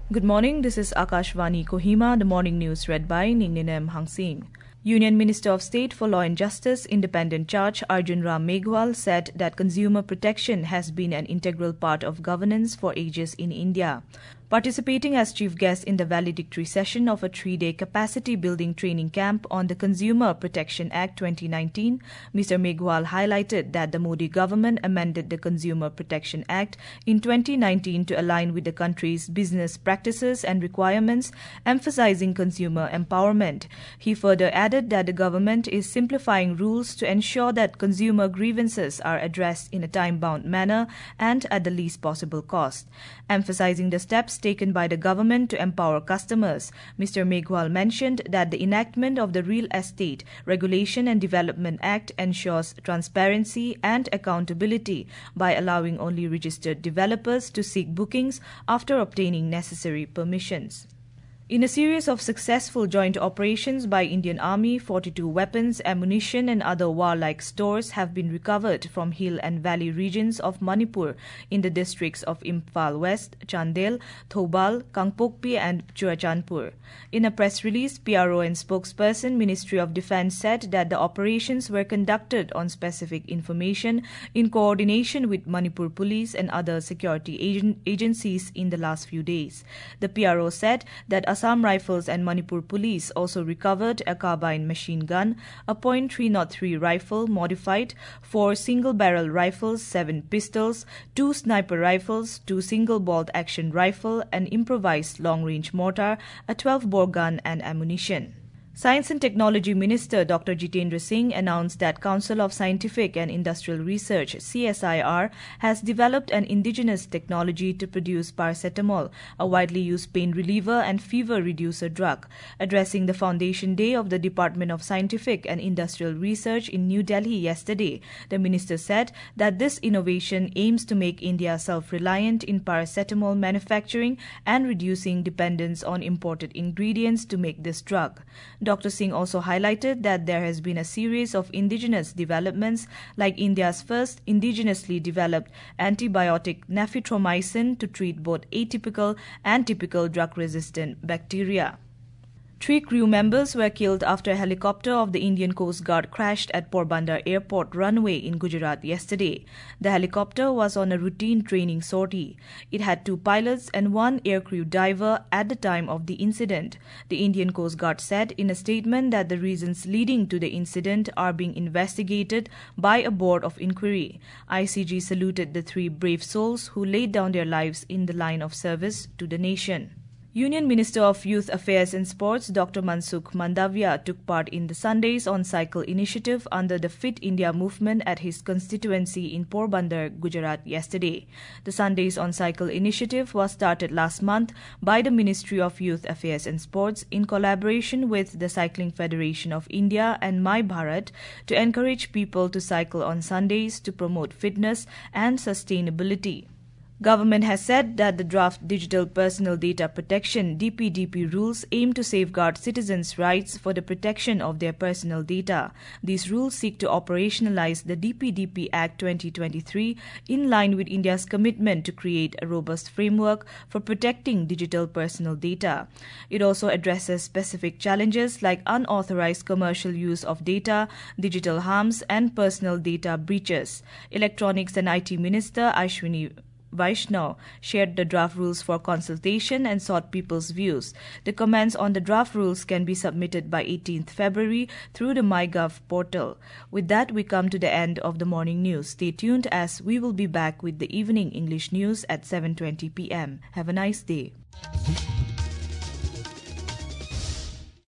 Good morning, this is Akashvani Kohima, the morning news read by Ningninem Hangsing. Union Minister of State for Law and Justice, Independent Judge Arjun Ram Meghwal said that consumer protection has been an integral part of governance for ages in India. Participating as chief guest in the valedictory session of a 3-day capacity-building training camp on the Consumer Protection Act 2019, Mr. Meghwal highlighted that the Modi government amended the Consumer Protection Act in 2019 to align with the country's business practices and requirements, emphasizing consumer empowerment. He further added that the government is simplifying rules to ensure that consumer grievances are addressed in a time-bound manner and at the least possible cost. Emphasizing the steps taken by the government to empower customers, Mr. Meghwal mentioned that the enactment of the Real Estate Regulation and Development Act ensures transparency and accountability by allowing only registered developers to seek bookings after obtaining necessary permissions. In a series of successful joint operations by Indian Army, 42 weapons, ammunition and other warlike stores have been recovered from hill and valley regions of Manipur in the districts of Imphal West, Chandel, Thoubal, Kangpokpi and Churachandpur. In a press release, PRO and spokesperson Ministry of Defence said that the operations were conducted on specific information in coordination with Manipur Police and other security agencies in the last few days. The PRO said that Assam Rifles and Manipur Police also recovered a carbine machine gun, a .303 rifle modified, 4 single-barrel rifles, 7 pistols, 2 sniper rifles, 2 single-bolt action rifle, an improvised long-range mortar, a 12-bore gun and ammunition. Science and Technology Minister Dr. Jitendra Singh announced that Council of Scientific and Industrial Research (CSIR) has developed an indigenous technology to produce paracetamol, a widely used pain reliever and fever reducer drug. Addressing the Foundation Day of the Department of Scientific and Industrial Research in New Delhi yesterday, the minister said that this innovation aims to make India self-reliant in paracetamol manufacturing and reducing dependence on imported ingredients to make this drug. Dr. Singh also highlighted that there has been a series of indigenous developments like India's first indigenously developed antibiotic nafitromycin to treat both atypical and typical drug-resistant bacteria. 3 crew members were killed after a helicopter of the Indian Coast Guard crashed at Porbandar Airport runway in Gujarat yesterday. The helicopter was on a routine training sortie. It had 2 pilots and 1 aircrew diver at the time of the incident. The Indian Coast Guard said in a statement that the reasons leading to the incident are being investigated by a board of inquiry. ICG saluted the 3 brave souls who laid down their lives in the line of service to the nation. Union Minister of Youth Affairs and Sports Dr. Mansukh Mandavia took part in the Sundays on Cycle initiative under the Fit India movement at his constituency in Porbandar, Gujarat yesterday. The Sundays on Cycle initiative was started last month by the Ministry of Youth Affairs and Sports in collaboration with the Cycling Federation of India and My Bharat to encourage people to cycle on Sundays to promote fitness and sustainability. Government has said that the draft Digital Personal Data Protection (DPDP) rules aim to safeguard citizens' rights for the protection of their personal data. These rules seek to operationalize the DPDP Act 2023 in line with India's commitment to create a robust framework for protecting digital personal data. It also addresses specific challenges like unauthorized commercial use of data, digital harms, and personal data breaches. Electronics and IT Minister Ashwini Vaishnaw shared the draft rules for consultation and sought people's views. The comments on the draft rules can be submitted by 18th February through the MyGov portal. With that, we come to the end of the morning news. Stay tuned as we will be back with the evening English news at 7:20 p.m. Have a nice day.